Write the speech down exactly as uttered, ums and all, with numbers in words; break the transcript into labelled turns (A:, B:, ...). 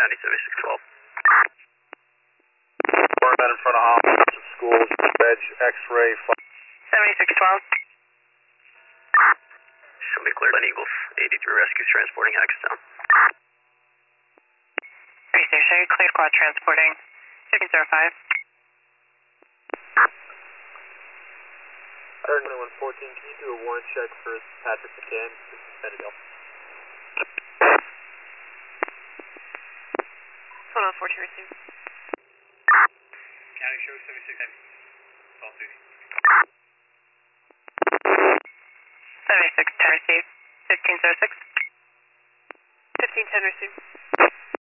A: County, seventy-six twelve.
B: Burn in front of Austin Schools, Veg X-ray.
C: seventy-six twelve.
A: Show me clear. Glen Eagles, eighty-three rescues transporting Hackettstown.
C: Three six, show you clear squad transporting fifteen zero five.
B: thirty-one fourteen, can you do a warrant check for Patrick McCann? This is Benadryl.
C: Hold on, fourteen received.
A: County show seventy-six heavy. Call duty.
C: seventy-six ten received. fifteen zero six. fifteen ten received.